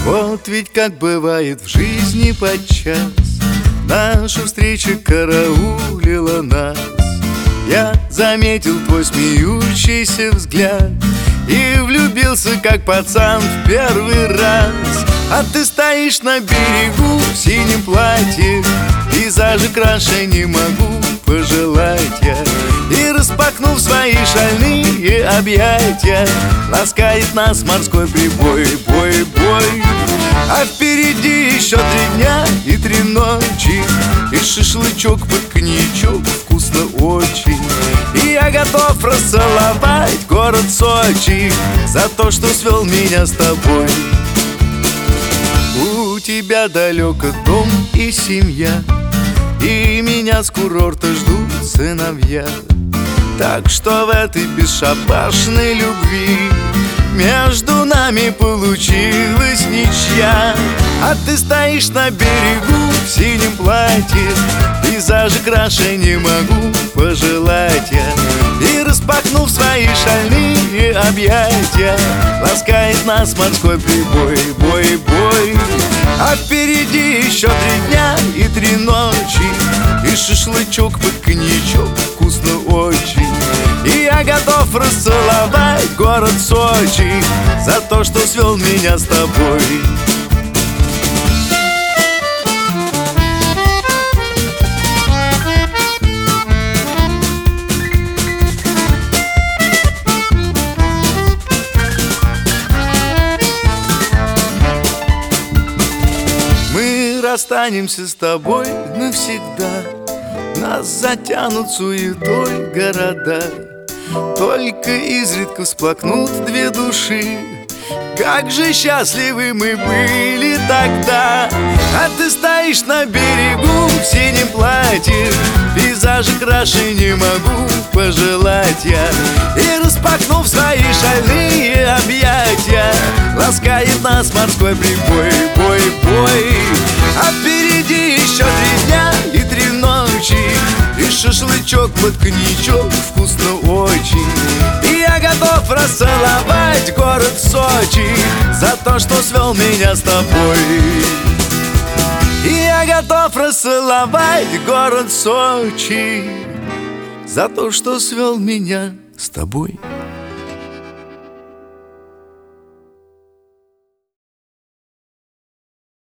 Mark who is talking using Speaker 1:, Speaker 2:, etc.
Speaker 1: Вот ведь как бывает в жизни подчас, наша встреча караулила нас. Я заметил твой смеющийся взгляд и влюбился, как пацан, в первый раз. А ты стоишь на берегу в синем платье, пейзажи краше не могу пожелать я. И распахнув свои шальные объятия, ласкает нас морской прибой, бой, бой. А впереди еще 3 дня и 3 ночи, и шашлычок под коньячок вкусно очень. И я готов расцеловать город Сочи за то, что свел меня с тобой. У тебя далеко дом и семья, и меня с курорта ждут сыновья. Так что в этой бесшабашной любви между нами получилась ничья. А ты стоишь на берегу в синем платье, пейзажи краше не могу пожелать я. И распахнув свои шальные объятия, ласкает нас морской прибой, бой, бой. А впереди еще 3 дня и 3 ночи, и шашлычок под коньячок вкусно очень. И я готов расцеловать город Сочи за то, что свел меня с тобой. Мы расстанемся с тобой навсегда, нас затянут суетой города. Только изредка всплакнут 2 души. Как же счастливы мы были тогда. А ты стоишь на берегу в синем платье, пейзажи краше не могу пожелать я. И распахнув свои шальные объятия, ласкает нас морской прибой, бой, бой. А впереди еще 3 дня и 3 ночи, и шашлычок под коньячок вкусно очень. И я готов расцеловать город Сочи за то, что свел меня с тобой. И я готов расцеловать город Сочи за то, что свел меня с тобой.